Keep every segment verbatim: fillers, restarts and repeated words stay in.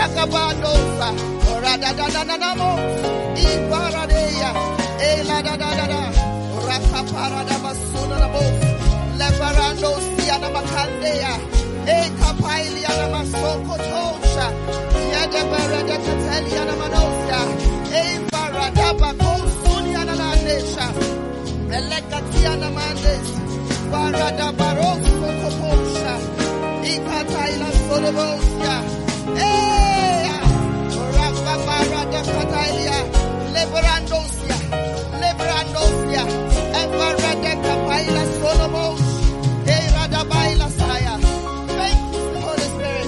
Rakabandosa, Radadadadamo, Ibaradea, Ela da da da da, Rakaparada Basunabo, Lebarando Siana Macandea, Ekapailia Masoko Tosha, Yadabarada Cataliana Manosia, Ebaradaba Suniana Landesha, Elecatiana Mandes, Barada Baroso Coposha, Ikataila Solobosia, Eh, Rakabarada Catalia, Lebarandosia, Lebarandosia, Ebarada Capaila Solomos, Erada Baila Saya. Thank you, Holy Spirit.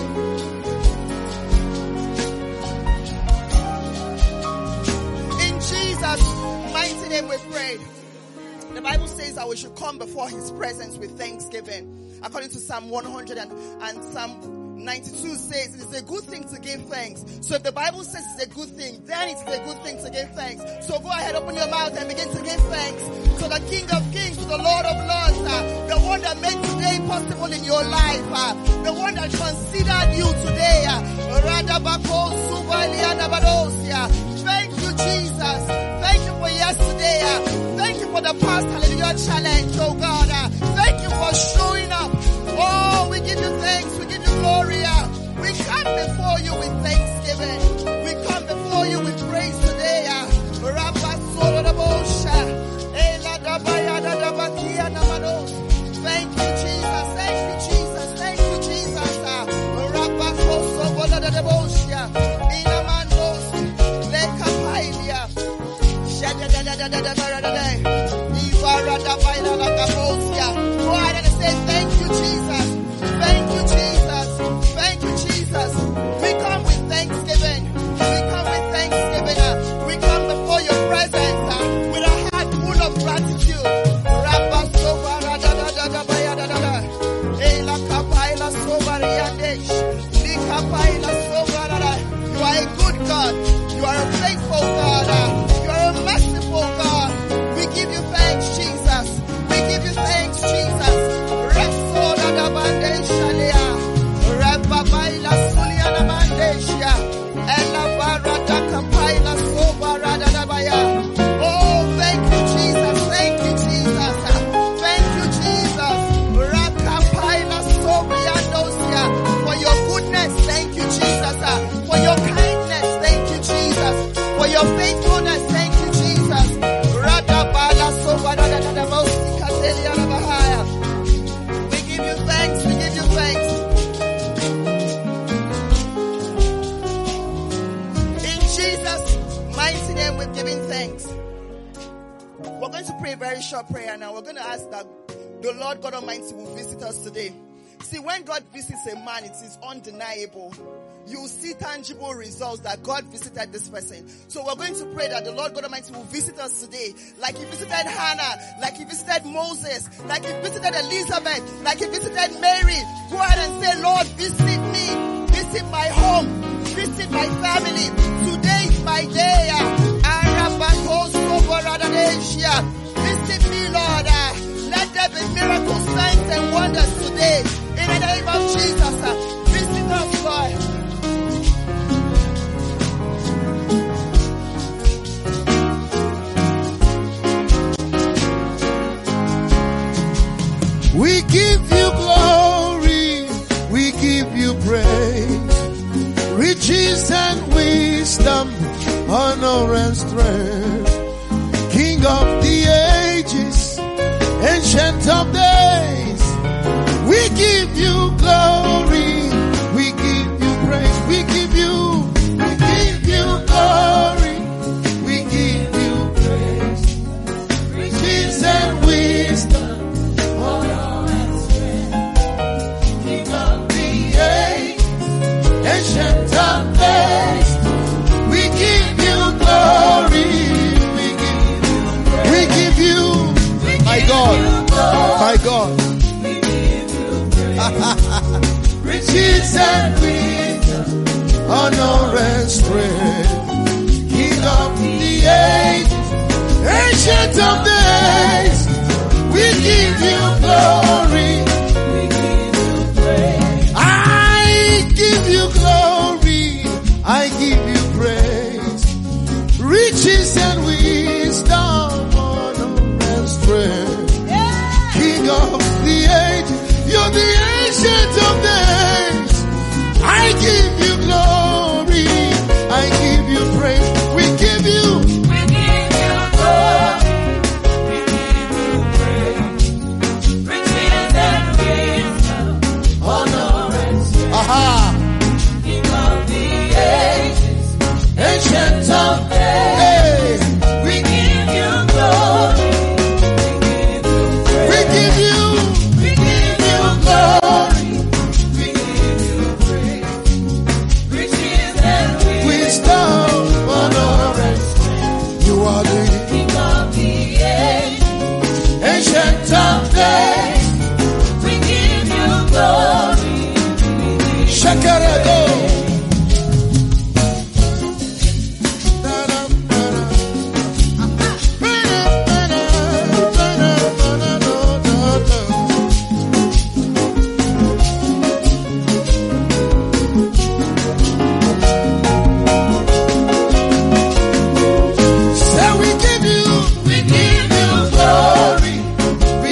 In Jesus' mighty name we pray. The Bible says that we should come before His presence with thanksgiving. According to Psalm one hundred and, and Psalm ninety-two says it is a good thing to give thanks. So if the Bible says it's a good thing, then it's a good thing to give thanks. So go ahead, open your mouth and begin to give thanks to the King of Kings, to the Lord of Lords, uh, the one that made today possible in your life, uh, the one that considered you today. Uh, Thank you, Jesus. Thank you for yesterday. Uh, thank you for the past hallelujah challenge, oh God. Uh, thank you for showing up. Oh, we give you thanks. We give you glory. Uh, we come before you with thanksgiving. We come before you with praise today. Uh, Thank you, Jesus. Thank you, Jesus. Thank you, Jesus. Uh, Go ahead and say, thank you, Jesus. Thank you, Jesus. Thank you, Jesus. We come with thanksgiving. We come with thanksgiving. Uh, we come before your presence uh, with a heart full of gratitude. You are a good God. You are a faithful God. You are a merciful God. We give you thanks, Jesus. We give you thanks, Jesus. Oh, thank you, Jesus. Thank you, Jesus. Thank you, Jesus. short prayer now. We're going to ask that the Lord God Almighty will visit us today. See, when God visits a man, it is undeniable. You see tangible results that God visited this person. So we're going to pray that the Lord God Almighty will visit us today. Like he visited Hannah, like he visited Moses, like he visited Elizabeth, like he visited Mary. Go ahead and say, Lord, visit me. Visit my home. Visit my family. Today is my day. Visit me, Lord. Let there be miracles, signs and wonders today. In the name of Jesus. Visit us, Lord. We give you glory, we give you praise, riches and wisdom, honor and strength, King of the ages, Ancient of days. We give you glory, we give you praise, we give you, we give you glory, we give you praise, riches and wisdom. Ancient of days, we give you glory, we give you, we give you, my God, my God, we give you riches and wisdom, honor and strength, King of the ages, Ancient of days, we give you glory. I give you praise, riches and wisdom, honor and strength, yeah. King of the ages, you're the Ancient of days. I give you glory, I give you praise, we give you, we give you glory, we give you praise, riches and wisdom, honor and strength. Aha. Ancient of days, we give you glory, we give you, we give you glory, we give you praise, riches and wisdom, honor and strength. You are the King of the ages, Ancient of days, we give you glory. Shakarado.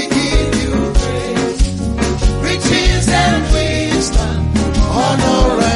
Honor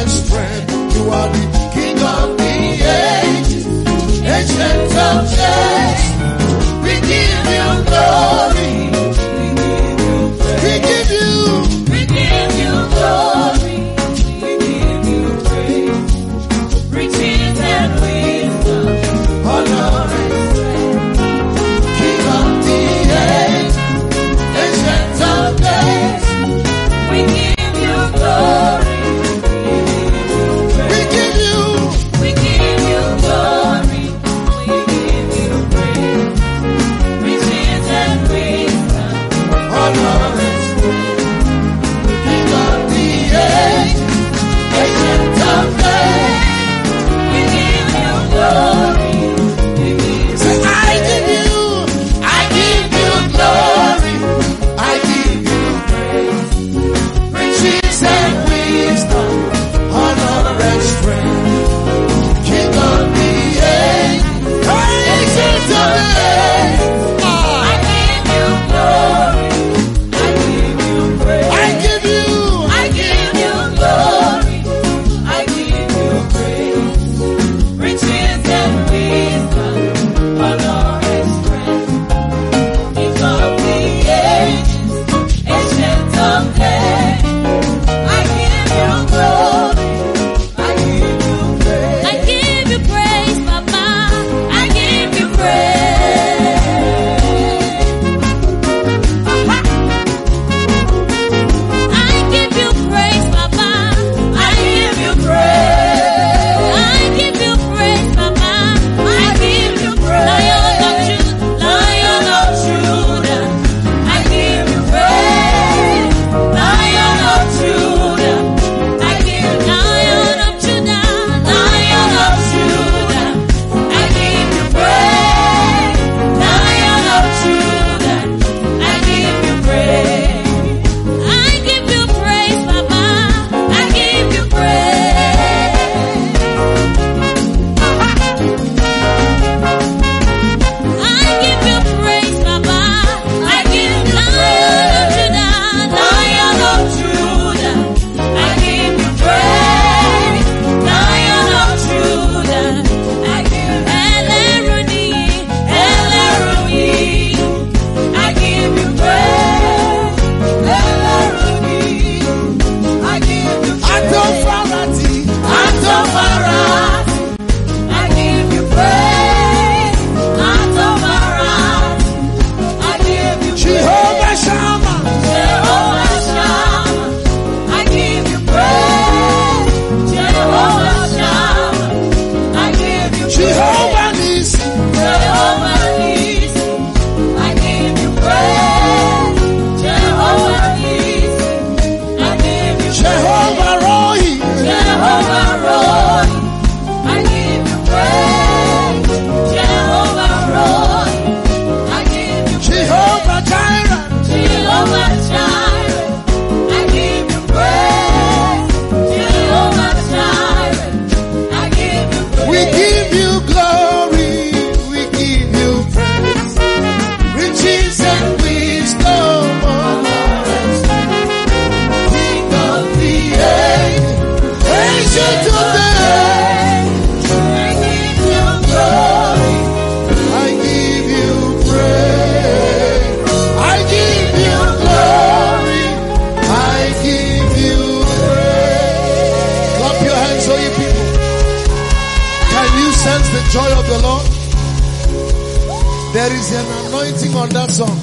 joy of the Lord? There is an anointing on that song.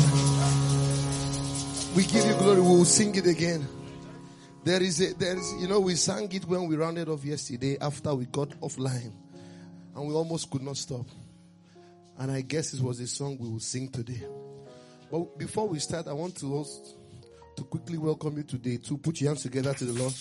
We give you glory. We will sing it again. There is a, there is, you know, we sang it when we rounded off yesterday after we got offline. And we almost could not stop. And I guess it was a song we will sing today. But before we start, I want to host, to quickly welcome you today. To put your hands together to the Lord.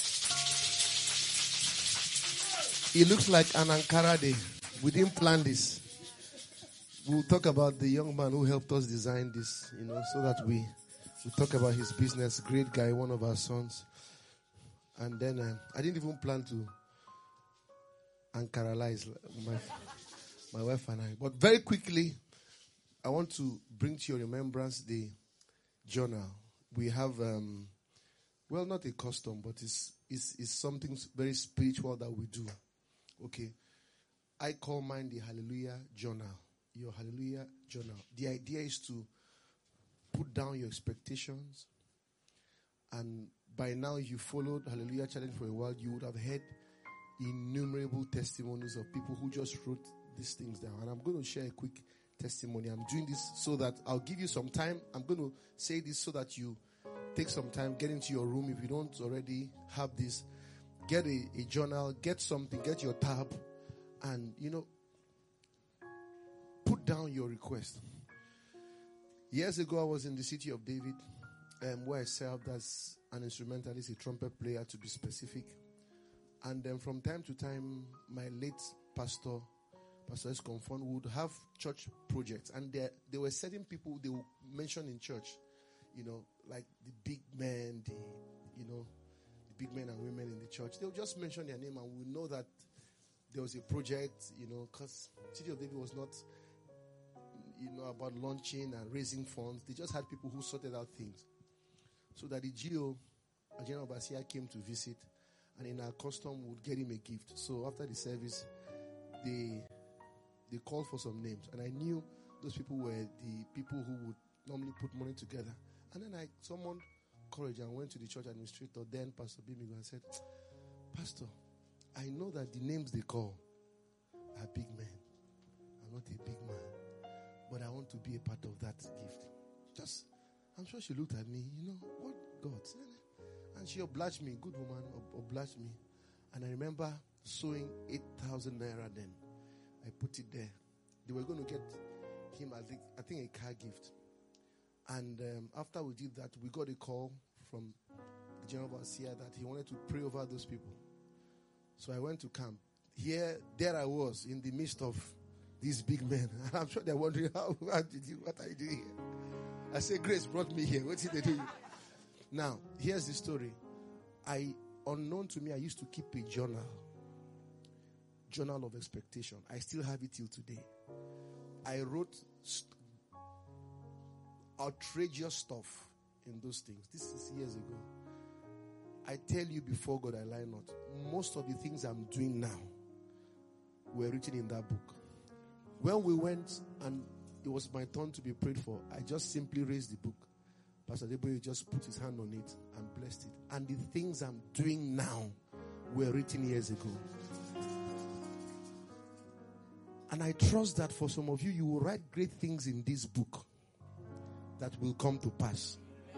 It looks like an Ankara day. We didn't plan this. We'll talk about the young man who helped us design this, you know, so that we we talk about his business. Great guy, one of our sons. And then uh, I didn't even plan to Ankaralize my my wife and I. But very quickly, I want to bring to your remembrance the journal. We have, um, well, not a custom, but it's, it's, it's something very spiritual that we do. Okay. I call mine the Hallelujah Journal. Your Hallelujah Journal. The idea is to put down your expectations. And by now, if you followed Hallelujah Challenge for a while, you would have heard innumerable testimonies of people who just wrote these things down. And I'm going to share a quick testimony. I'm doing this so that I'll give you some time. I'm going to say this so that you take some time, get into your room. If you don't already have this, get a, a journal, get something, get your tab, and, you know, put down your request. Years ago, I was in the city of David, um, where I served as an instrumentalist, a trumpet player to be specific. And then from time to time, my late pastor, Pastor Esconfon, would have church projects. And there, there were certain people they would mention in church, you know, like the big men, the, you know, the big men and women in the church. They would just mention their name and we would know that there was a project, you know, because City of David was not, you know, about launching and raising funds. They just had people who sorted out things. So that the G O, General Basia, came to visit. And in our custom, would get him a gift. So after the service, they they called for some names. And I knew those people were the people who would normally put money together. And then I summoned courage and went to the church administrator, then Pastor Bimigo, and said, Pastor, I know that the names they call are big men. I'm not a big man. But I want to be a part of that gift. Just, I'm sure she looked at me, you know, what God? And she obliged me, good woman, ob- obliged me. And I remember sewing eight thousand naira then. I put it there. They were going to get him, I think, I think a car gift. And um, after we did that, we got a call from the General Overseer that he wanted to pray over those people. So I went to camp. Here, there I was in the midst of these big men. And I'm sure they're wondering, how, how did you, what are you doing here? I said, Grace brought me here. What did they do? Now, here's the story. I, unknown to me, I used to keep a journal. Journal of expectation. I still have it till today. I wrote st- outrageous stuff in those things. This is years ago. I tell you before God, I lie not. Most of the things I'm doing now were written in that book. When we went and it was my turn to be prayed for, I just simply raised the book. Pastor Deboye just put his hand on it and blessed it. And the things I'm doing now were written years ago. And I trust that for some of you, you will write great things in this book that will come to pass.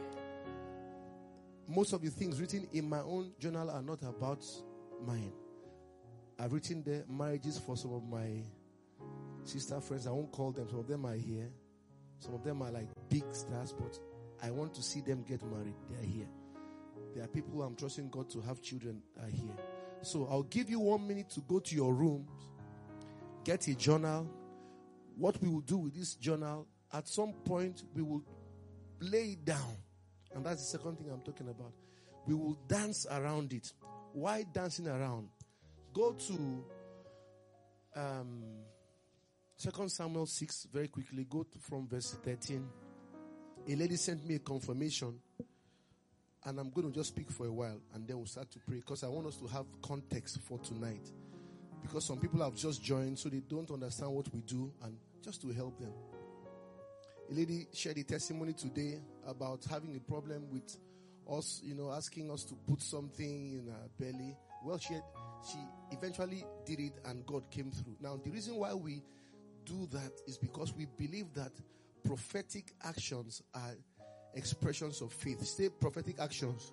Most of the things written in my own journal are not about mine. I've written there marriages for some of my sister friends. I won't call them. Some of them are here. Some of them are like big stars, but I want to see them get married. They are here. There are people I'm trusting God to have children are here. So I'll give you one minute to go to your rooms, get a journal. What we will do with this journal, at some point we will lay it down. And that's the second thing I'm talking about. We will dance around it. Why dancing around? Go to um, Second Samuel six very quickly. Go to, from verse thirteen. A lady sent me a confirmation. And I'm going to just speak for a while. And then we'll start to pray. Because I want us to have context for tonight. Because some people have just joined. So they don't understand what we do. And just to help them. A lady shared a testimony today about having a problem with us, you know, asking us to put something in our belly. Well, she had, she eventually did it and God came through. Now, the reason why we do that is because we believe that prophetic actions are expressions of faith. Say prophetic actions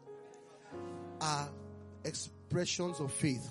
are expressions of faith.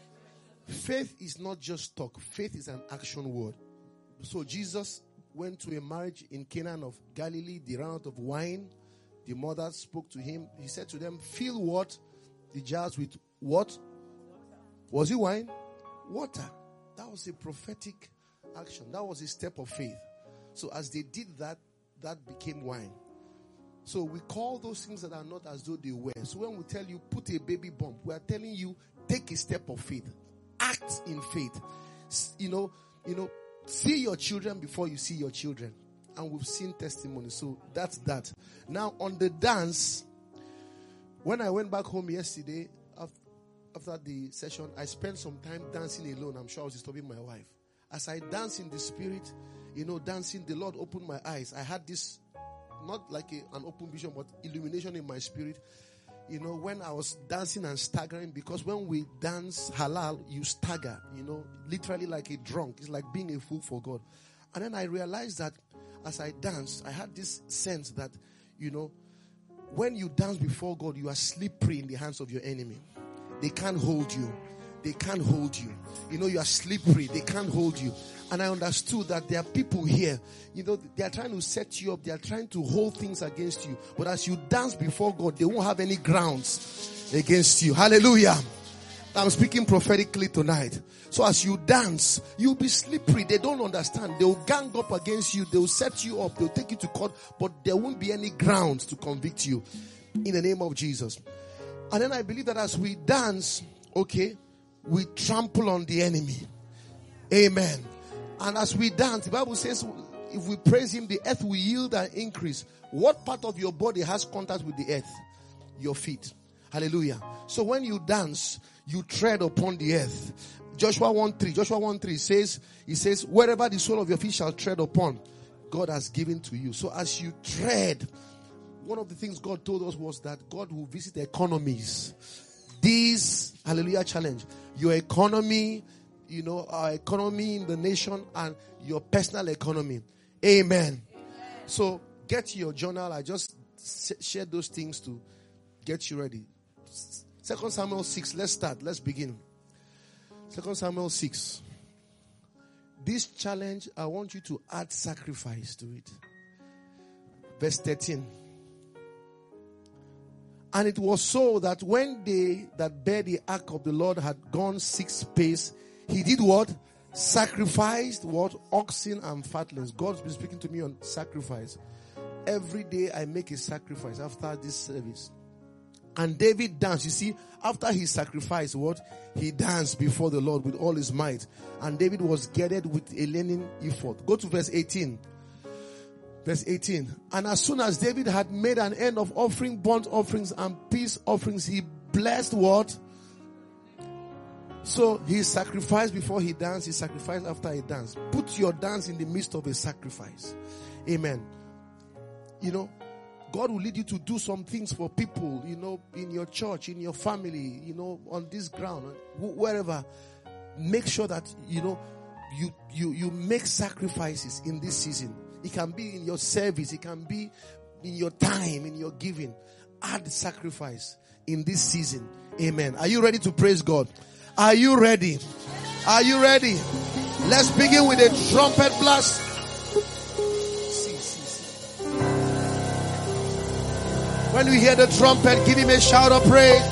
Faith is not just talk. Faith is an action word. So Jesus went to a marriage in Canaan of Galilee. They ran out of wine. The mother spoke to him. He said to them, fill what? The jars with what? Was it wine? Water. That was a prophetic action. That was a step of faith. So as they did that, that became wine. So we call those things that are not as though they were. So when we tell you, put a baby bump, we are telling you, take a step of faith. Act in faith. You know, you know, see your children before you see your children. And we've seen testimony. So that's that. Now on the dance, when I went back home yesterday, after, after the session, I spent some time dancing alone. I'm sure I was disturbing my wife. As I danced in the spirit, you know, dancing, the Lord opened my eyes. I had this, not like a, an open vision, but illumination in my spirit. You know, when I was dancing and staggering, because when we dance halal, you stagger, you know, literally like a drunk. It's like being a fool for God. And then I realized that as I danced, I had this sense that, you know, when you dance before God, you are slippery in the hands of your enemy. They can't hold you. They can't hold you. You know, you are slippery. They can't hold you. And I understood that there are people here, you know, they are trying to set you up. They are trying to hold things against you. But as you dance before God, they won't have any grounds against you. Hallelujah. I'm speaking prophetically tonight. So as you dance, you'll be slippery. They don't understand. They'll gang up against you. They'll set you up. They'll take you to court. But there won't be any grounds to convict you in the name of Jesus. And then I believe that as we dance, okay, we trample on the enemy. Amen. And as we dance, the Bible says, if we praise him, the earth will yield and increase. What part of your body has contact with the earth? Your feet. Hallelujah. So when you dance, you tread upon the earth. Joshua one three. Joshua one three says, he says, wherever the sole of your feet shall tread upon, God has given to you. So as you tread, one of the things God told us was that God will visit economies. This, hallelujah, challenge. Your economy, you know, our economy in the nation and your personal economy. Amen. Amen. So get your journal. I just shared those things to get you ready. Second Samuel six. Let's start. Let's begin. Second Samuel six. This challenge, I want you to add sacrifice to it. Verse thirteen. And it was so that when they that bear the ark of the Lord had gone six pace, he did what? Sacrificed what? Oxen and fatlings. God's been speaking to me on sacrifice. Every day I make a sacrifice after this service. And David danced. You see, after he sacrificed what? He danced before the Lord with all his might. And David was girded with a linen ephod. Go to verse eighteen. Verse eighteen. And as soon as David had made an end of offering burnt offerings and peace offerings, he blessed what? So he sacrificed before he danced. He sacrificed after he danced. Put your dance in the midst of a sacrifice. Amen. You know, God will lead you to do some things for people, you know, in your church, in your family, you know, on this ground, wherever. Make sure that, you know, you, you, you make sacrifices in this season. It can be in your service. It can be in your time, in your giving. Add sacrifice in this season. Amen. Are you ready to praise God? Are you ready? Are you ready? Let's begin with a trumpet blast. See, see, see. When we hear the trumpet, give him a shout of praise.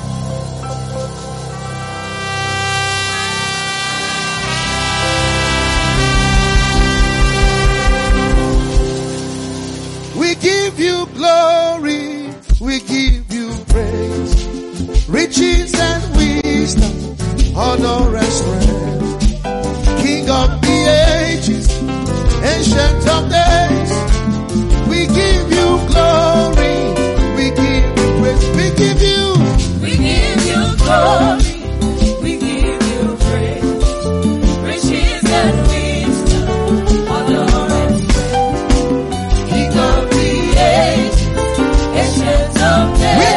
We give you glory, we give you praise, riches and wisdom, honor and strength, King of the ages, ancient of days, we give you glory, we give you praise, we give you, we give you glory, we give you praise, riches and wisdom, honor and strength, King of the ages, ancient of days.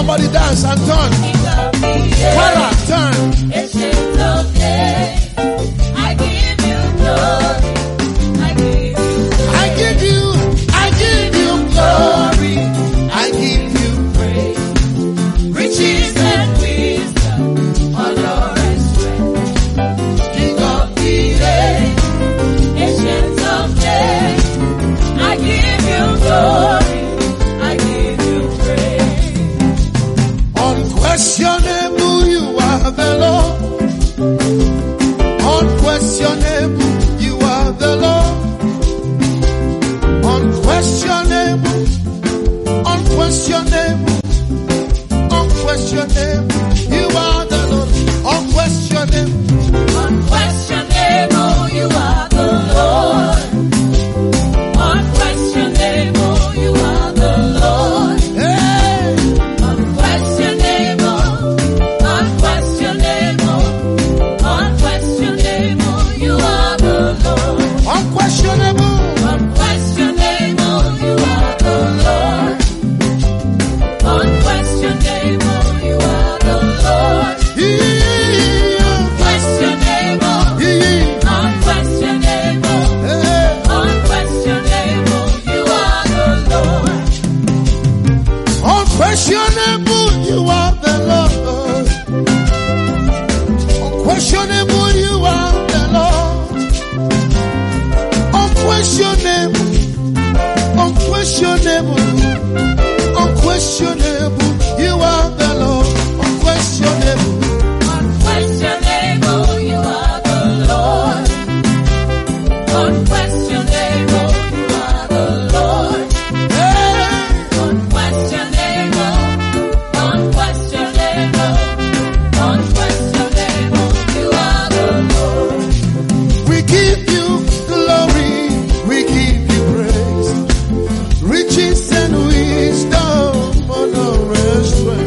Somebody dance and turn. Para, turn. Ancient of days, I give you glory. I give you, I give you, I give you glory. I give you praise. Riches and wisdom, honor and strength. King of the Days, ancient of days, I give you glory. I give you praise. Unquestionable, you are the Lord. Unquestionable, you are the Lord. Unquestionable, unquestionable, unquestionable, you are the Lord. Unquestionable, Unquestionable, you are the Lord. Unquestionable, you are the Lord. hey, Unquestionable, unquestionable, unquestionable, you are the Lord. unquestionable, Unquestionable, you are the Lord. Unquestionable, you are the Lord. yeah, Unquestionable, yeah, unquestionable, hey. unquestionable, you are the Lord. Unquestionable, you are the Lord. Unquestionable, you are the Lord. Unquestionable, unquestionable, unquestionable, you are the Lord. Unquestionable, Unquestionable, you are the Lord. Unquestionable, you are the Lord. hey, Unquestionable, unquestionable, unquestionable, you are the Lord. we give you glory, we give you praise, riches and wisdom, honor and strength.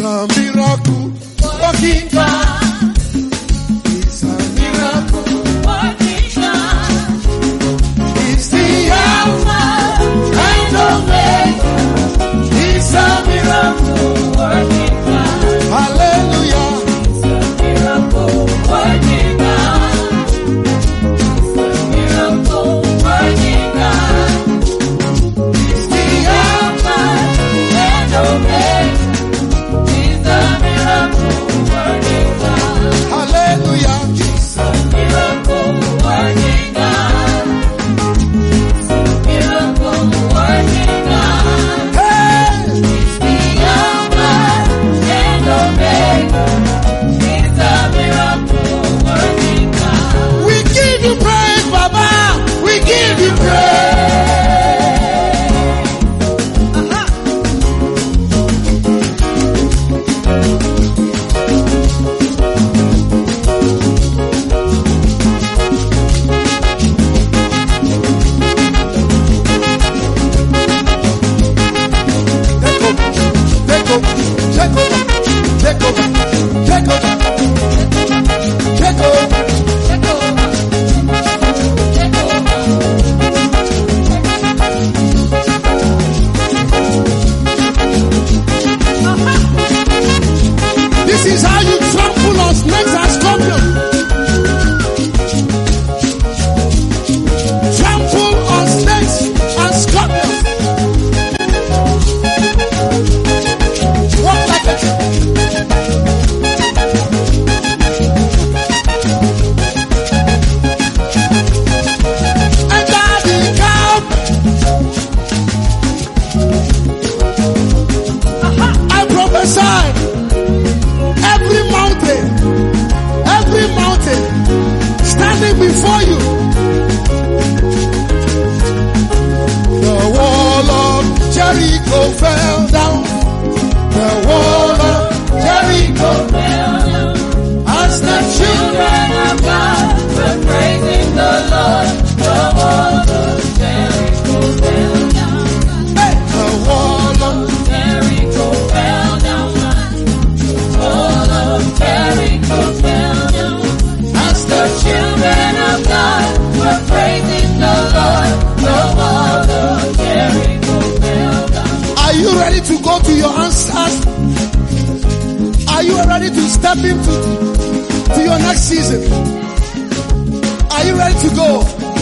a miracle working God. He's a miracle working God. He's the Alpha and Omega. He's a miracle Working God. Hallelujah. Miracle working God. Miracle working God. He's the Alpha and Omega. He's the miracle working God. Hallelujah. Miracle working God. Miracle working God. Hey! He's the Alpha and Omega. He's the miracle working God. We give you praise, Baba. We give you praise. Take over, take over, take over, take over, take over, take over. Take over. This is how you trample on snakes and scorpions. Trample on snakes and scorpions. Walk like a enter the camp. I prophesy. Every mountain, every mountain standing before you, the wall of Jericho fell down. The wall of Jericho Fell down. as the children. Children of God were praising the Lord. The wall of Jericho fell down. Hey, the wall of Jericho fell down. The wall of Jericho fell down. as The the children of God were praising the Lord. The wall of Jericho fell down. Are you ready to go to your answers? Are you ready to step into to your next season? Are you ready to go?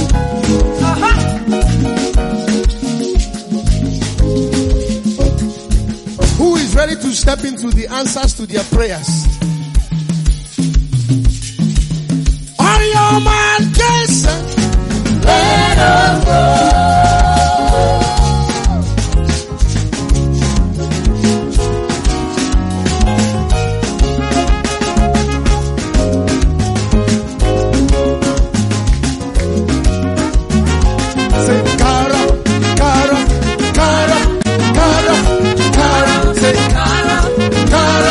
Who is ready to step into the answers to their prayers? On your man, Jason. Let us go. Say, Kara, Kara, Kara, Kara, Kara. Say, Kara, Kara,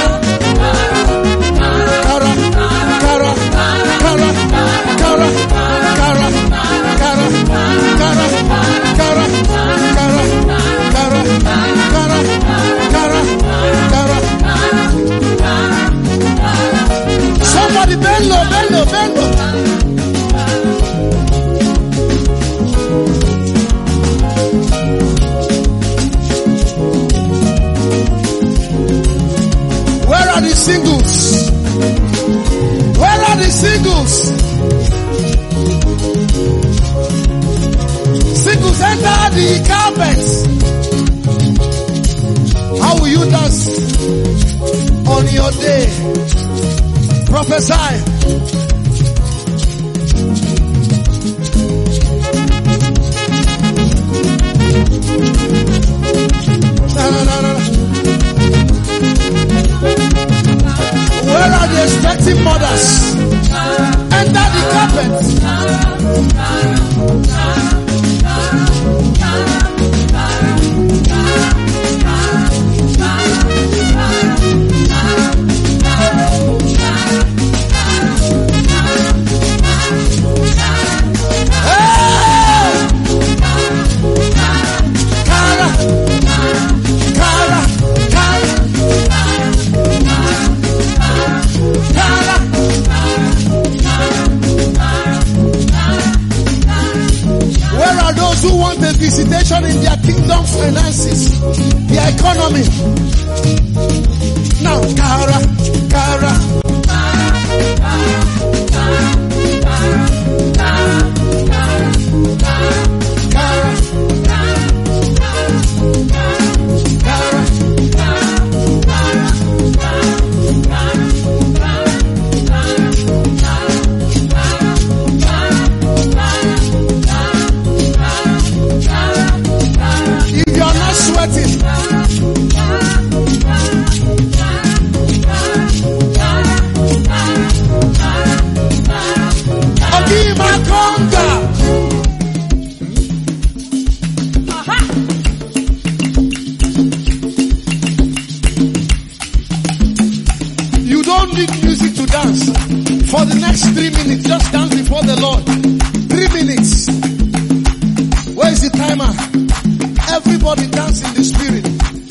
Kara, Kara, Kara, Kara, Kara, Kara, Kara, Kara, Kara, Kara, Kara, Kara, Kara, Kara. Somebody bend low, bend low, bend low. Where are the singles? Where are the singles? Singles, enter the carpet. How will you dance on your day? Prophesy. No, no, no, no, no. Where are the expecting mothers? Enter the carpet. Hey! Kara, Kara, Kara. the economy. Now, Kara, Kara. If you are not sweating, Ogima Konga. You don't need music to dance. For the next three minutes, just dance before the Lord. Three minutes. Where is the timer? Everybody dance in the spirit.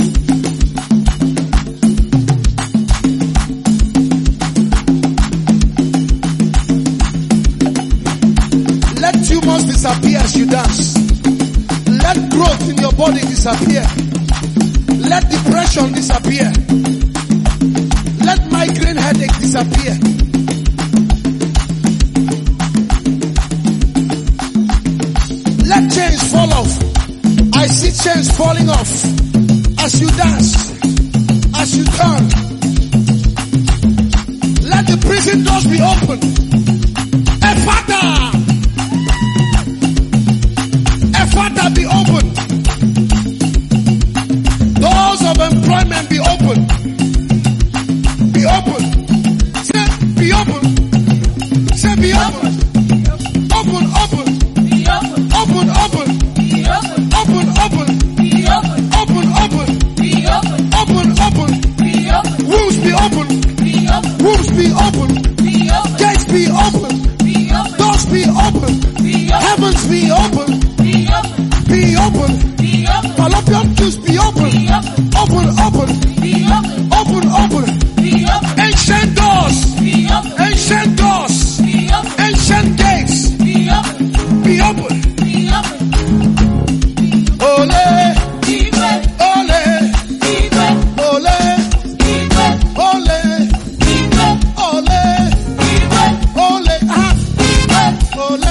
Let tumors disappear as you dance. Let growth in your body disappear. Let depression disappear. Let migraine headache disappear. Let chains fall off. I see chains falling off as you dance, as you turn. Let the prison doors be open. Ephata! Ephata be open. Doors of employment be open. Be open. Say, be open. Say, be open. Open, open. Open, open. Open, open. Open, open. Open, open. Wombs be open. Wombs be open. Gates be open. Doors be open. Heavens be open. Be open. Fallopian tubes be open. Open, open. Open, open. Ancient doors. Ancient doors. Ancient gates. Be open. Ole. Ole. Ole. Ole. Ole. Ole. Ah. Ole.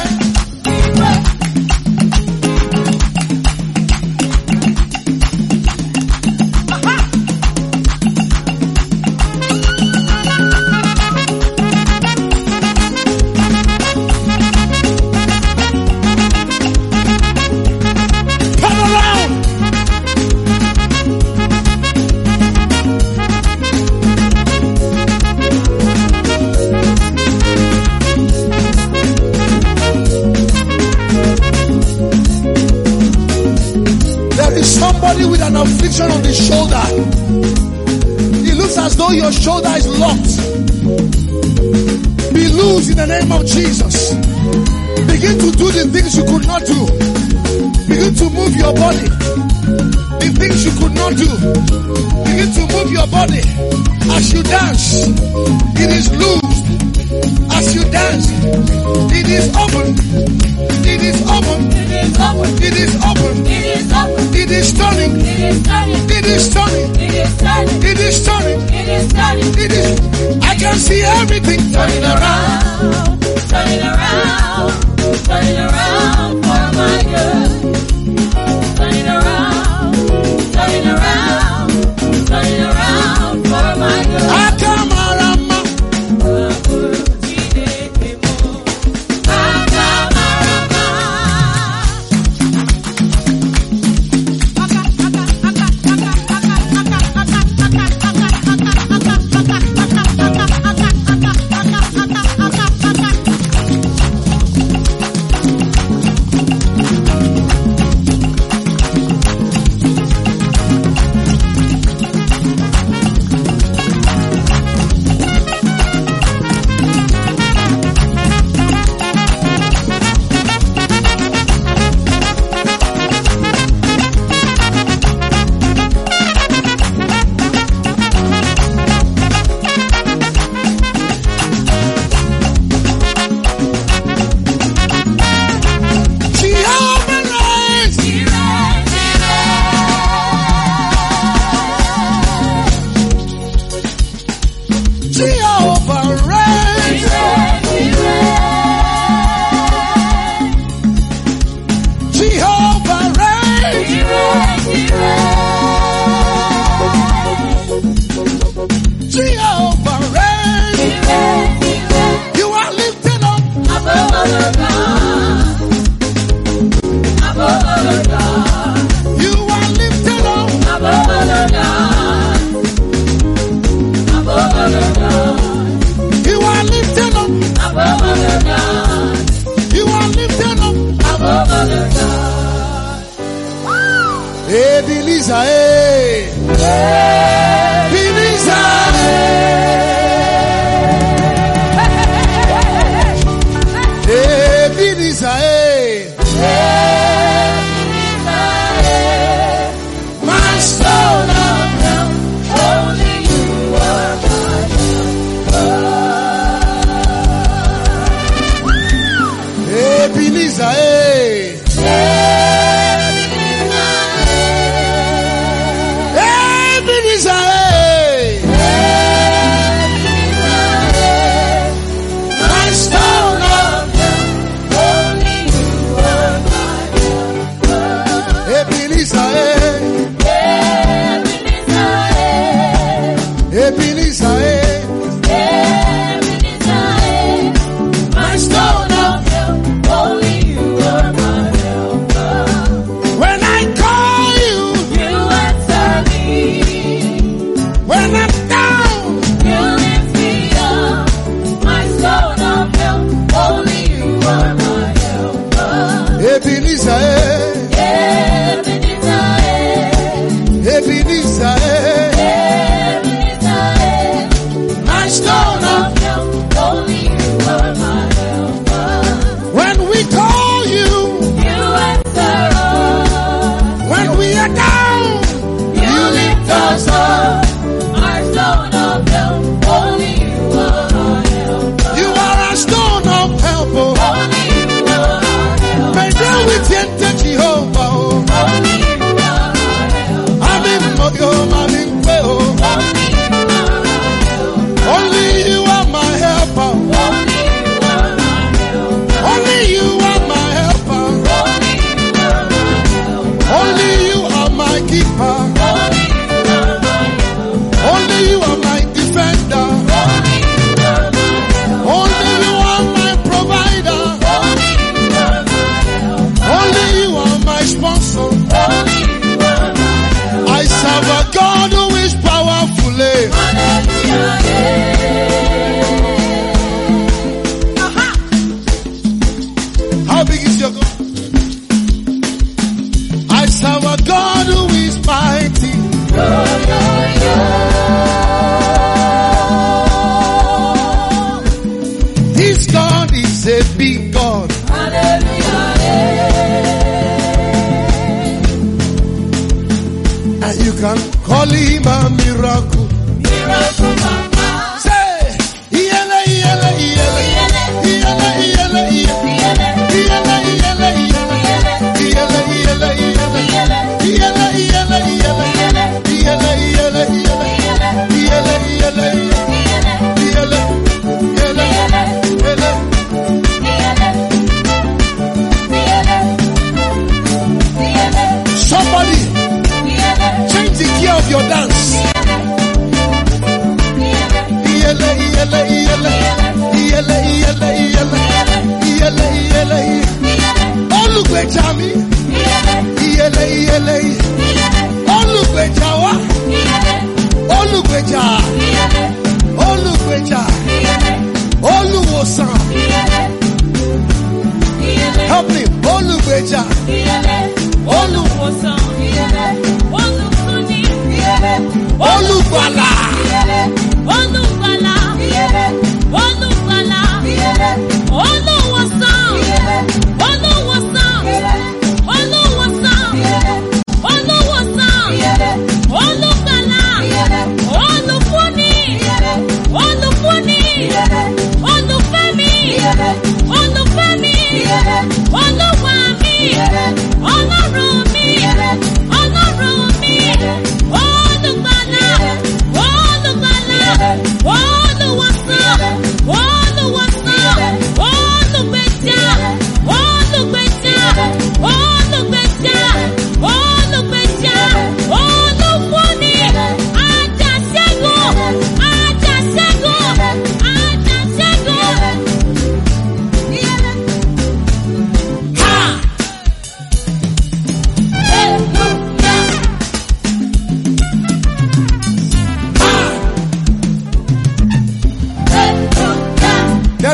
Come around. There is somebody with an affliction on the shoulder. It looks as though your shoulder is locked. Be loose in the name of Jesus. Begin to do the things you could not do. Begin to move your body. The things you could not do. Begin to move your body. As you dance, it is loose. As you dance, it is open. It is open. It is open. It is turning. It is turning. It is turning. It is. I can see everything turning around. Turning around, turning around for my good. Turning around, turning around, turning around for my good. Akamarama. Jehovah reign. He reigns, He reigns You are lifted up. above other gods, above other gods, You are lifted up. above other gods, above other gods, You are lifted up. above other gods, You are lifted up. above other gods. Ebenezer, eh. Ebenezer, eh. Ebenezer, eh. My soul, Only you are my Ebenezer, eh. Ebenezer, eh. My soul, only you are my Ebenezer, eh. Ebenezer, eh. My stone of help, only you are my helper. When I call you, You answer me, when I'm down, you lift me up. My stone of help, only you are my helper. Ebenezer, eh. Ebenezer, Ebenezer, eh. Ebenezer,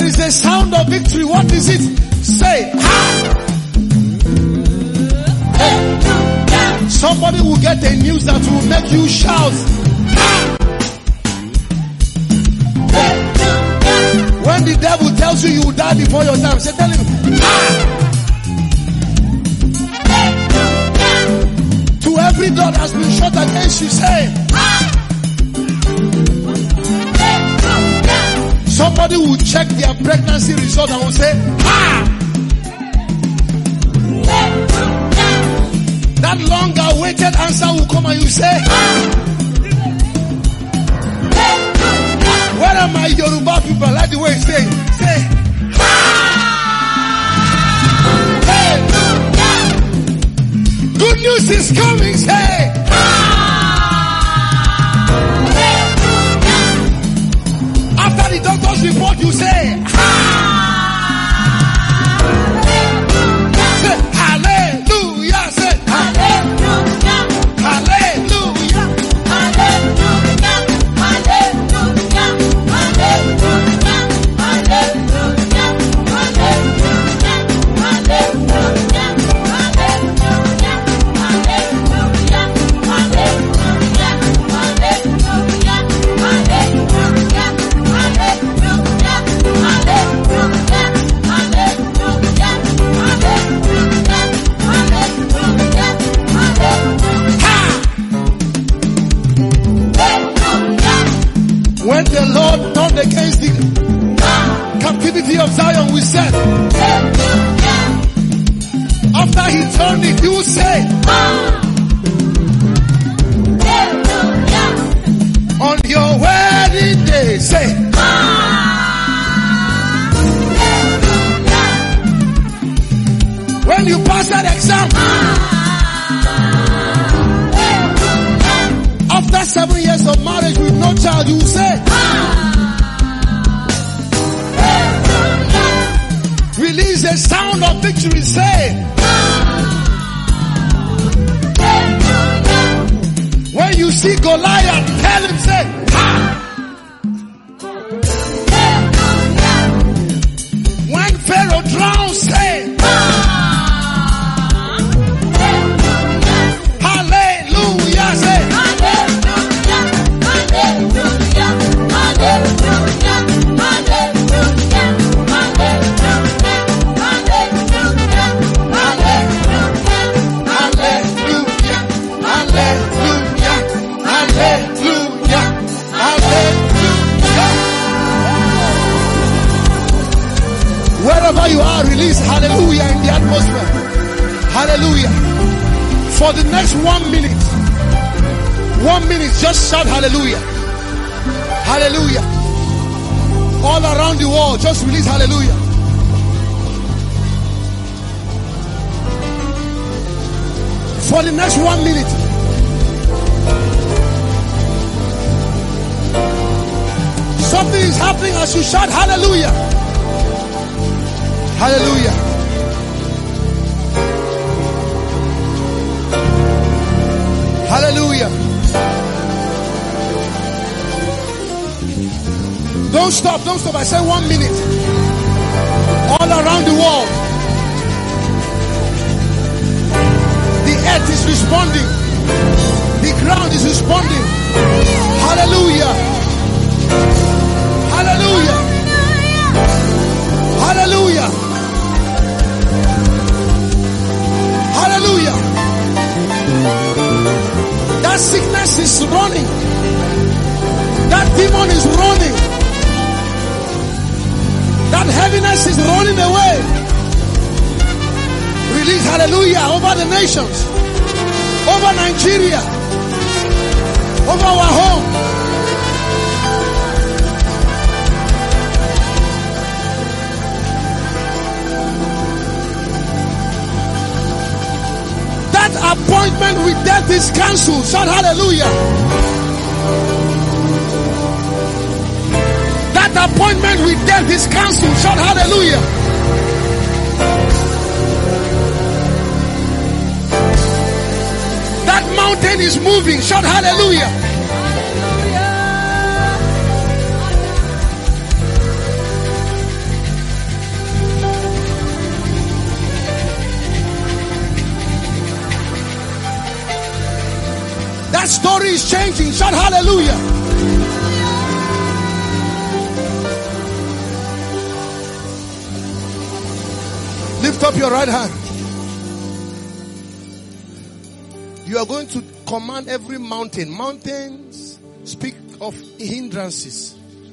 is a sound of victory. What is it? Say, ha! Somebody will get a news that will make you shout, ha! When the devil tells you you will die before your time, say, tell him, ha! To every door that has been shut against you, say, ha! Somebody will check their pregnancy result and will say, ha! That long awaited answer will come and you say, ha! Where are my Yoruba people? I like the way you say, say, ha! Good news is coming, say, ha! After the doctor's report, you say, ha! Say, hallelujah, say, hallelujah, hallelujah, hallelujah, hallelujah, hallelujah, hallelujah, when the Lord turned against the captivity of Zion, we said, after he turned it, you say, on your wedding day, say, when you pass that exam, after seven years of marriage with no child, you say, release a sound of victory, say, when you see Goliath, tell him, say, ha! When Pharaoh drowns, say, hallelujah, say, wherever you are, release hallelujah in the atmosphere. Hallelujah. For the next one minute, one minute, just shout hallelujah. Hallelujah. All around the world, just release hallelujah. For the next one minute. Something is happening as you shout hallelujah. Hallelujah. Hallelujah. Don't stop, don't stop. I say one minute. All around the world. The earth is responding. The ground is responding. Hallelujah. Hallelujah. Hallelujah. Hallelujah. That sickness is running. That demon is running. That heaviness is running away. Release hallelujah over the nations, over Nigeria, over our home. That appointment with death is cancelled. Shout hallelujah. That appointment with death is cancelled. Shout hallelujah. That mountain is moving. Shout hallelujah. is changing. Shout hallelujah. Lift up your right hand. You are going to command every mountain. Mountains speak of hindrances.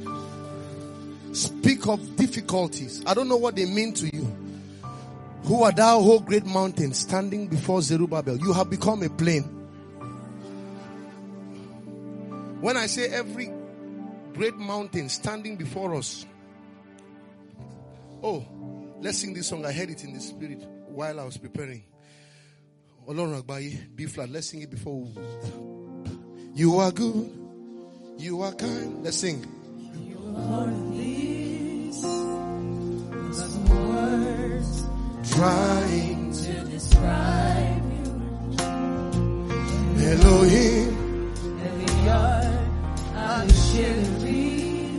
Speak of difficulties. I don't know what they mean to you. Who are thou, O great mountain, standing before Zerubbabel? You have become a plain. When I say every great mountain standing before us. Oh, let's sing this song. I heard it in the spirit while I was preparing. Olorun Agbaye, B flat. Let's sing it before we... You are good. You are kind. Let's sing. All these words Trying to describe you. Elohim. Every yard I surely.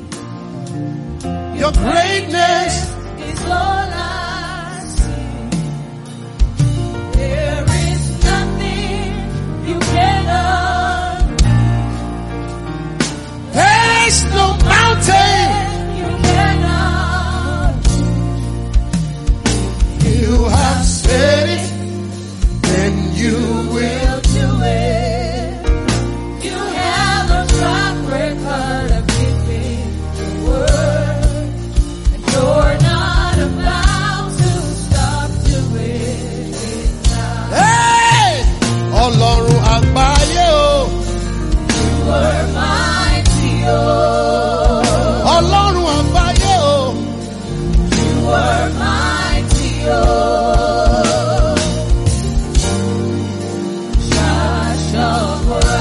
Your greatness Is all I see. There is nothing you cannot. There's no mountain You cannot. you have said it, then you will. Will do it. You have a track record of keeping your word, and you're not about to stop doing it now. Hey! Ọlọ́run àgbáyé o. You were mighty, oh. Ọlọ́run àgbáyé o. You were mighty, oh. Shashokora.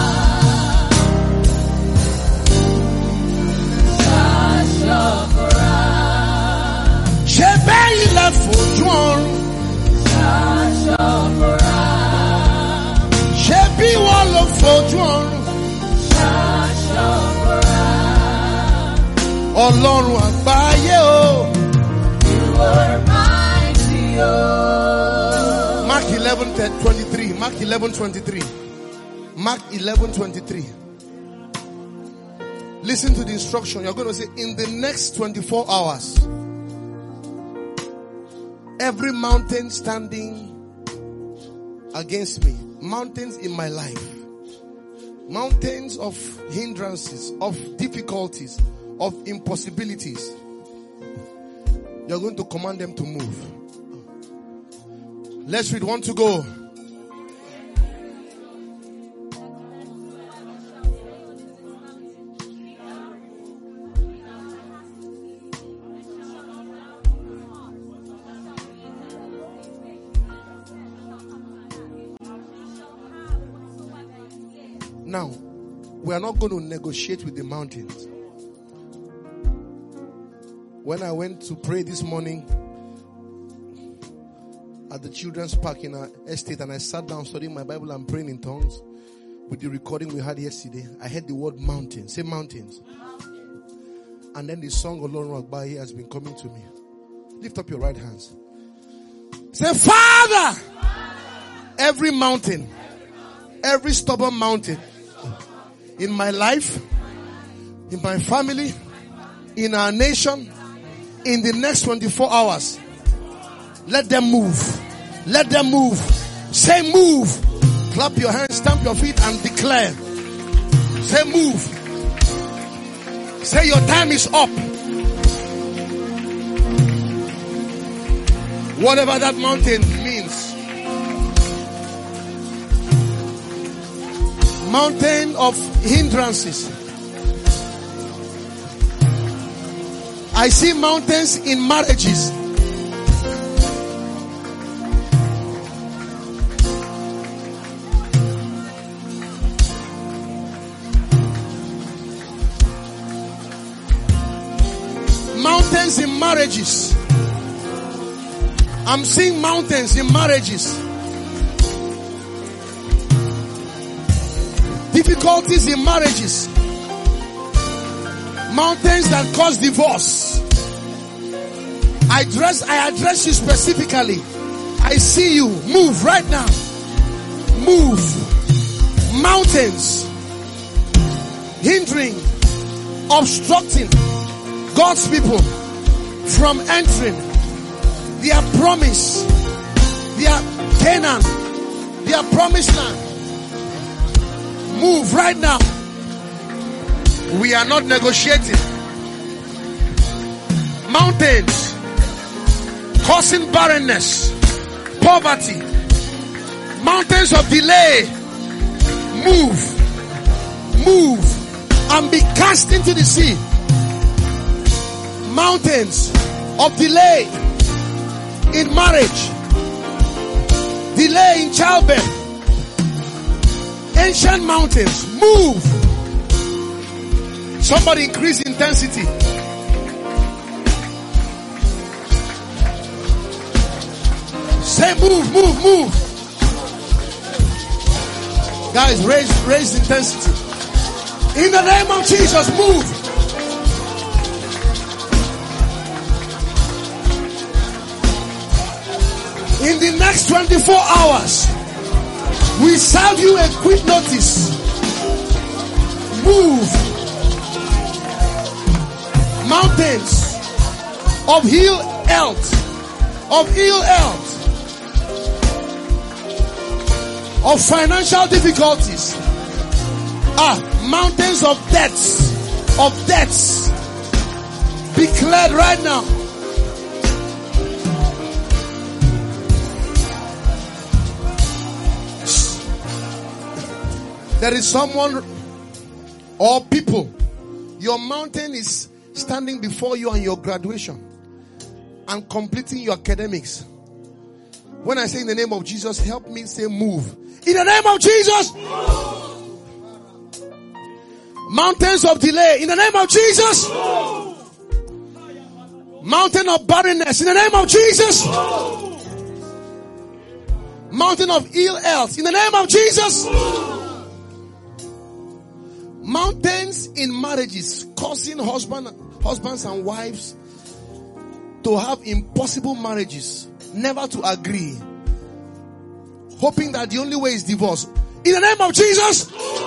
Shashokora. Ṣé bẹ́yìn lẹ fojú ọrùn? Shashokora. Ṣé bí wọ́n lọ fojú ọrùn? Shashokora. Ọlọ́run àgbáyé o. You were mighty, oh. Mark eleven twenty-three. Mark eleven twenty-three. Mark eleven twenty-three. Listen to the instruction. You're going to say, in the next twenty-four hours, every mountain standing against me, mountains in my life, mountains of hindrances, of difficulties, of impossibilities, you're going to command them to move. Let's read. One to go. Now, we are not going to negotiate with the mountains. When I went to pray this morning at the children's park in our estate, and I sat down studying my Bible and praying in tongues with the recording we had yesterday, I heard the word mountain. Say mountains. And then the song Olorun Agbaye has been coming to me. Lift up your right hands. Say, Father, every mountain, every stubborn mountain in my life, in my family, in our nation, in the next twenty-four hours, let them move. Let them move. Say move. Clap your hands, stamp your feet and declare. Say move. Say your time is up. Whatever that mountain means. Mountain of hindrances. I see mountains in marriages. Mountains in marriages. I'm seeing mountains in marriages. Difficulties in marriages. Mountains that cause divorce. I address, I address you specifically. I see you. Move right now. Move. Mountains hindering, obstructing God's people from entering their promise, their Canaan, their promised land. Move right now. We are not negotiating. Mountains causing barrenness, poverty, mountains of delay. Move, move, and be cast into the sea. Mountains of delay in marriage, delay in childbirth, ancient mountains, move. Somebody increase intensity. Say move, move, move. Guys, raise, raise intensity. In the name of Jesus, move. In the next twenty-four hours, we serve you a quick notice. Move. Mountains of ill health, of ill health, of financial difficulties. Ah, mountains of debts, of debts, be cleared right now. There is someone or people, your mountain is standing before you on your graduation and completing your academics. When I say in the name of Jesus, help me say move. In the name of Jesus. Mountains of delay. In the name of Jesus. Mountain of barrenness. In the name of Jesus. Mountain of ill health. In the name of Jesus. Mountains in marriages causing husband, husbands and wives to have impossible marriages, never to agree, hoping that the only way is divorce. In the name of Jesus.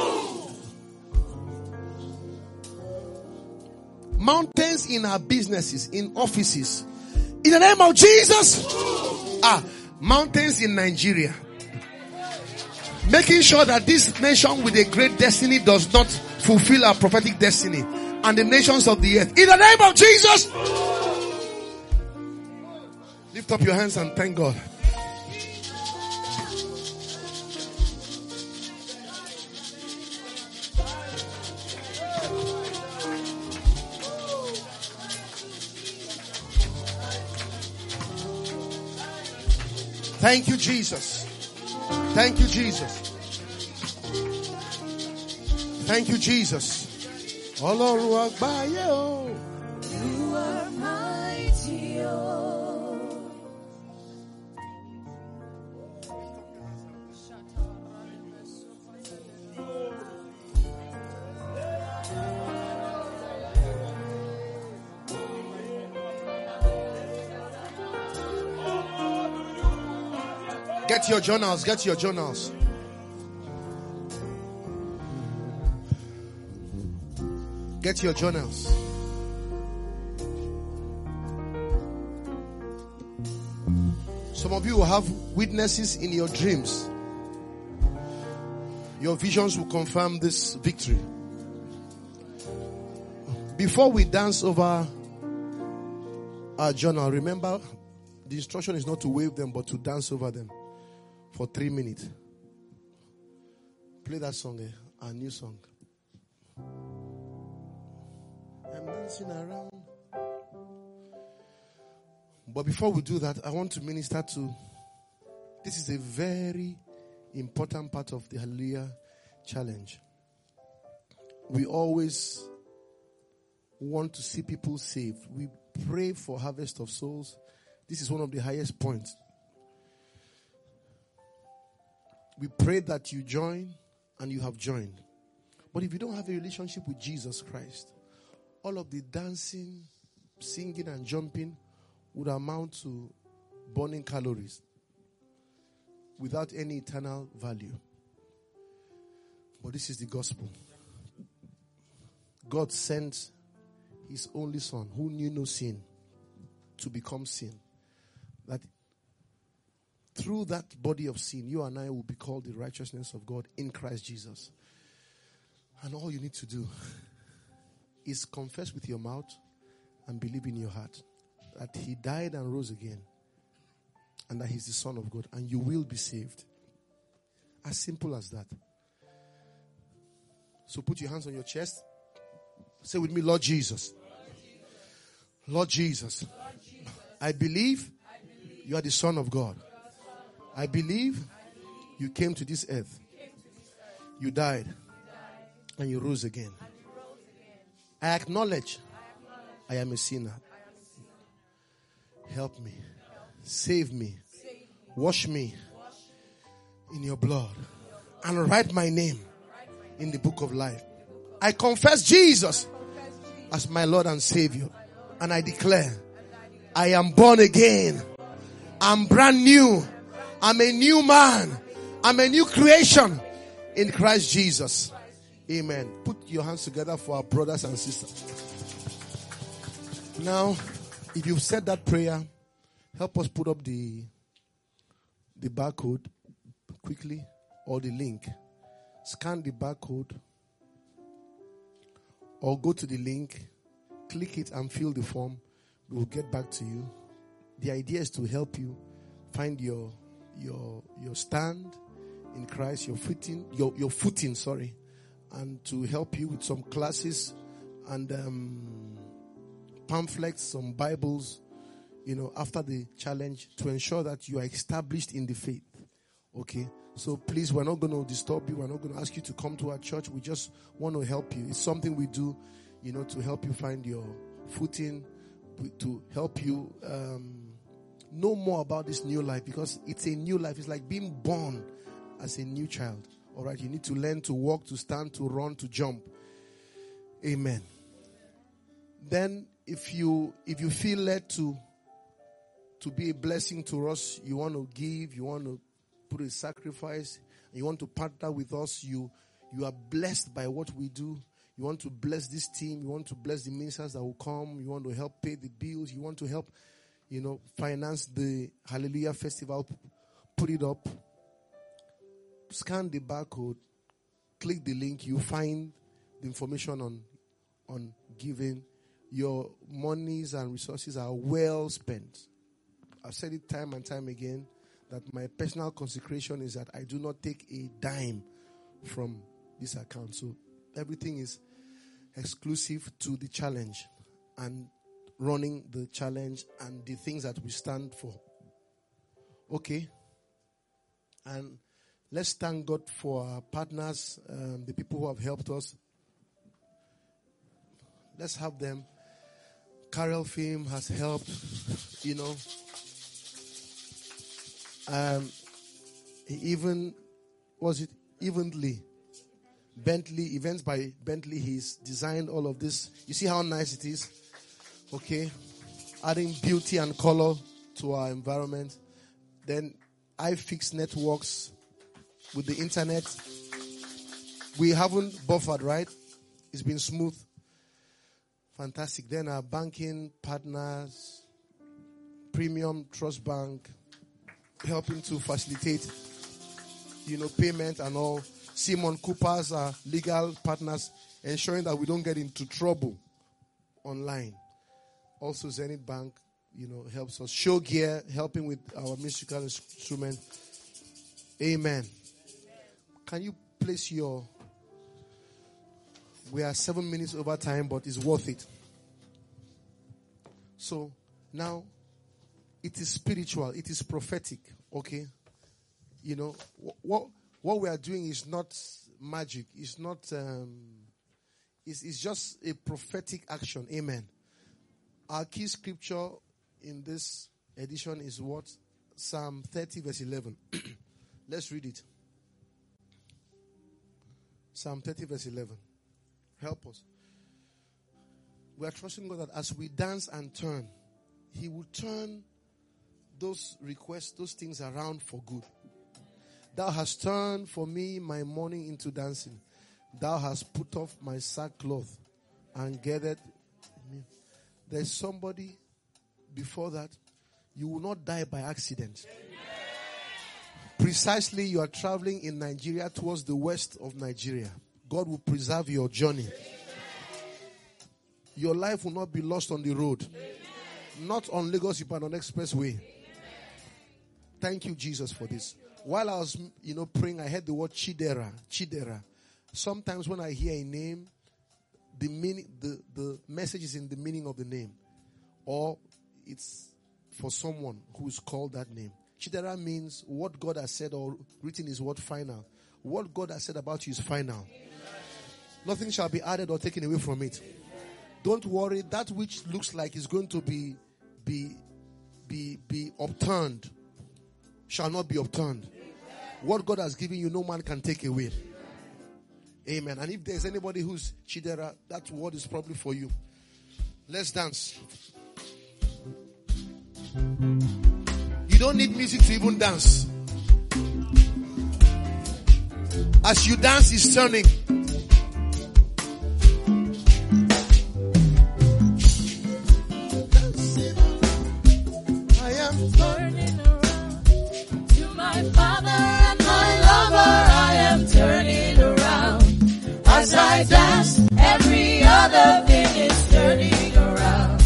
Mountains in our businesses, in offices. In the name of Jesus. Ah, mountains in Nigeria. Making sure that this nation with a great destiny does not fulfill our prophetic destiny. And the nations of the earth. In the name of Jesus. Lift up your hands and thank God. Thank you, Jesus. Thank you, Jesus. Thank you, Jesus. Ọlọ́run àgbáyé o. You are mighty, oh. Get your journals, get your journals. Get your journals. Some of you will have witnesses in your dreams. Your visions will confirm this victory. Before we dance over our journal, remember the instruction is not to wave them but to dance over them for three minutes. Play that song, eh? Our new song. I'm dancing around. But before we do that, I want to minister to, this is a very important part of the Hallelujah Challenge. We always want to see people saved. We pray for harvest of souls. This is one of the highest points. We pray that you join, and you have joined. But if you don't have a relationship with Jesus Christ, all of the dancing, singing, and jumping would amount to burning calories without any eternal value. But this is the gospel. God sent his only son, who knew no sin, to become sin. That through that body of sin, you and I will be called the righteousness of God in Christ Jesus. And all you need to do is confess with your mouth and believe in your heart that he died and rose again, and that he's the Son of God, and you will be saved. As simple as that. So put your hands on your chest. Say with me, Lord Jesus. Lord Jesus. I believe you are the Son of God. I believe you came to this earth. You died and you rose again. I acknowledge I am a sinner. Help me. Save me. Wash me in your blood. And write my name in the book of life. I confess Jesus as my Lord and Savior. And I declare I am born again. I'm brand new. I'm a new man. I'm a new creation in Christ Jesus. Amen. Put your hands together for our brothers and sisters. Now, if you've said that prayer, help us put up the the barcode quickly, or the link. Scan the barcode or go to the link, click it and fill the form. We will get back to you. The idea is to help you find your your your stand in Christ, your footing, your your footing, sorry, and to help you with some classes and um, pamphlets, some Bibles, you know, after the challenge, to ensure that you are established in the faith. Okay? So please, we're not going to disturb you. We're not going to ask you to come to our church. We just want to help you. It's something we do, you know, to help you find your footing, to help you um, know more about this new life, because it's a new life. It's like being born as a new child. All right? You need to learn to walk, to stand, to run, to jump. Amen. Then if you if you feel led to to be a blessing to us, you want to give, you want to put a sacrifice, and you want to partner with us, you you are blessed by what we do. You want to bless this team, you want to bless the ministers that will come, you want to help pay the bills, you want to help, you know, finance the Hallelujah Festival, put it up. Scan the barcode, click the link, you find the information on on giving. Your monies and resources are well spent. I've said it time and time again that my personal consecration is that I do not take a dime from this account. So everything is exclusive to the challenge and running the challenge and the things that we stand for. Okay? And let's thank God for our partners, um, the people who have helped us. Let's have them. Carol Film has helped, you know. Um, even, was it Evenly? Bentley, Events by Bentley, he's designed all of this. You see how nice it is? Okay. Adding beauty and color to our environment. Then iFix Networks with the internet. We haven't buffered, right? It's been smooth. Fantastic. Then our banking partners, Premium Trust Bank, helping to facilitate, you know, payment and all. Simon Cooper's our legal partners, ensuring that we don't get into trouble online. Also, Zenith Bank, you know, helps us. Show Gear, helping with our musical instrument. Amen. Amen. Can you place your... We are seven minutes over time, but it's worth it. So, now, it is spiritual. It is prophetic. Okay? You know, what what we are doing is not magic. It's not... Um, it's, it's just a prophetic action. Amen. Our key scripture in this edition is what? Psalm thirty verse eleven. Let's read it. Psalm thirty verse eleven. Help us. We are trusting God that as we dance and turn, He will turn those requests, those things around for good. Thou hast turned for me my mourning into dancing. Thou hast put off my sackcloth and gathered. There's somebody before that. You will not die by accident. Precisely, you are traveling in Nigeria towards the west of Nigeria. God will preserve your journey. Your life will not be lost on the road. Not on Lagos-Ibadan Expressway. Thank you, Jesus, for this. While I was, you know, praying, I heard the word Chidera. Chidera. Sometimes when I hear a name, the meaning, the, the message is in the meaning of the name. Or it's for someone who's called that name. Chidera means what God has said or written is what final. What God has said about you is final. Amen. Nothing shall be added or taken away from it. Amen. Don't worry. That which looks like is going to be be be be upturned shall not be upturned. Amen. What God has given you, no man can take away. Amen. Amen. And if there's anybody who's Chidera, that word is probably for you. Let's dance. You don't need music to even dance. As you dance, it's turning. I am Turning around to my Father and my lover. I am turning around as I dance. Every other thing is turning around.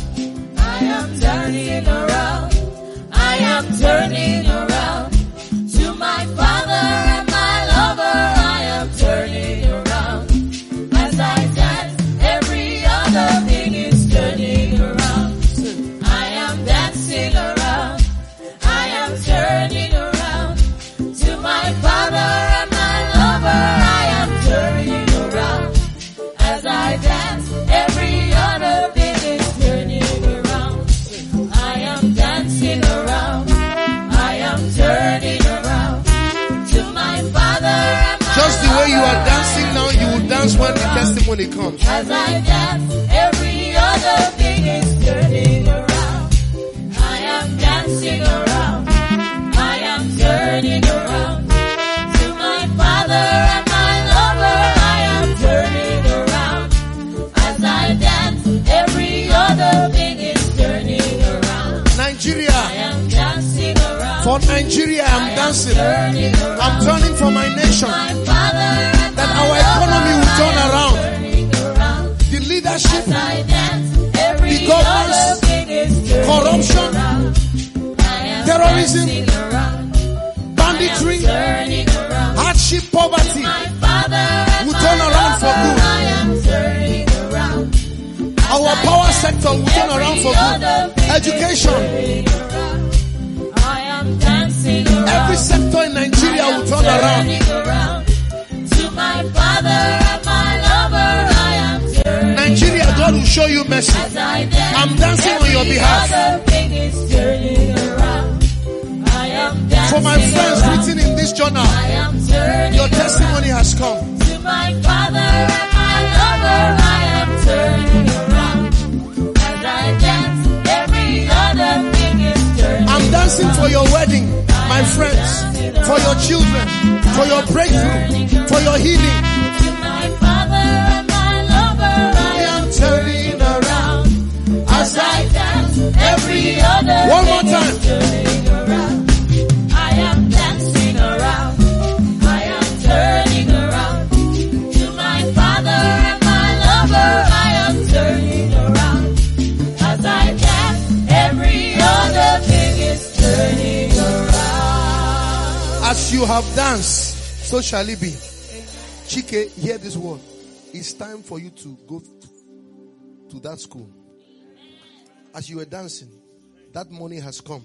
I am turning around. I am turning around to my Father and my lover. I am turning around as I dance. Every other thing is turning around. I am dancing around. I am turning around to my Father and my lover. I am turning around as I dance. Every other thing is turning around. I am dancing around. I am turning around to my Father and my just the way you are lover. dancing now, you will dance when the testimony comes. As I dance, every other thing is turning around. I am dancing around. I am turning around to my Father and my lover. I am turning around. As I dance, every other thing is turning around. Nigeria. I am dancing around. For Nigeria, I'm dancing. Turning around. I'm turning for my nation. My Father and That my our lover. economy will turn I am around. turning around. The leadership, As I dance, every the governance, other thing is turning corruption, around. I am terrorism, dancing around. banditry, I am turning around. hardship, poverty My Father and will my turn around for lover. good. I am turning around. As Our I power dance, sector will turn around every for good. other thing is Education, turning around. I am dancing around. every sector in Nigeria I am will turn around. turning around to my Father and my lover. I am turning Nigeria, God will show you mercy. as I dance. I'm dancing on your Every behalf. other thing is turning around. I am dancing For my friends around. written in this journal, I am turning your testimony around has come. to my Father and my lover. I am turning around as I dance. Every other thing is turning. I'm dancing for your wedding, my friends, for your children, for your breakthrough, for your healing. To my Father and my lover. I am Turning around. as I dance. Every other One more thing time. is turning around. I am dancing around. I am turning around to my Father and my lover. I am turning around as I dance. Every other thing is turning around. As you have danced, so shall it be. Chike, hear this word. It's time for you to go to that school. As you were dancing, that money has come.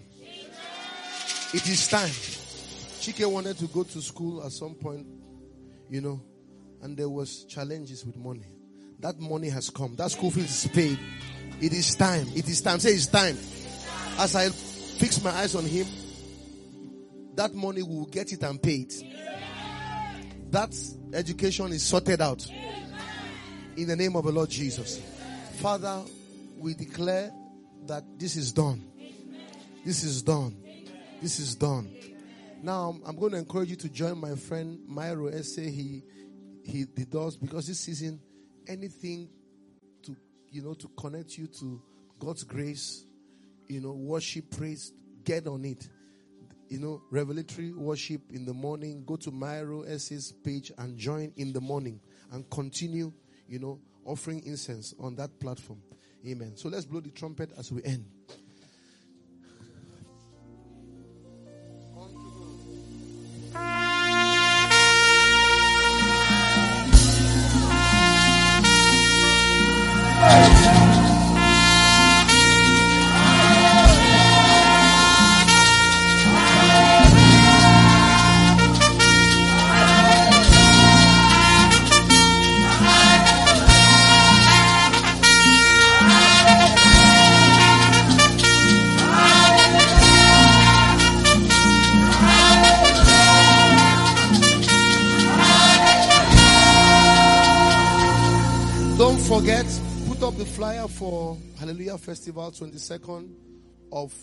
It is time. Chike wanted to go to school at some point, you know, and there was challenges with money. That money has come. That school fees is paid. It is time. It is time. Say it's time. As I fix my eyes on him, that money will get it and pay it. That education is sorted out. In the name of the Lord Jesus. Father, we declare that this is done. This is done. This is done. Now, I'm going to encourage you to join my friend Myro Essay. He, he, he does, because this season, anything to you know, to connect you to God's grace, you know, worship, praise, get on it. You know, revelatory worship in the morning. Go to Myro S's page and join in the morning and continue, you know, offering incense on that platform. Amen. So let's blow the trumpet as we end. Forget, put up the flyer for Hallelujah Festival twenty-second of,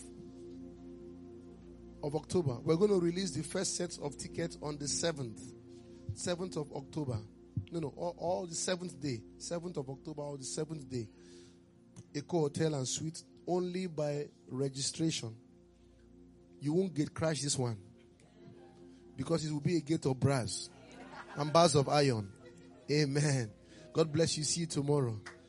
of October. We're going to release the first set of tickets on the seventh. seventh of October. No, no, all, all the seventh day. seventh of October or the seventh day. Eco Hotel and Suite only by registration. You won't get crash this one. Because it will be a gate of brass and bars of iron. Amen. God bless you. See you tomorrow.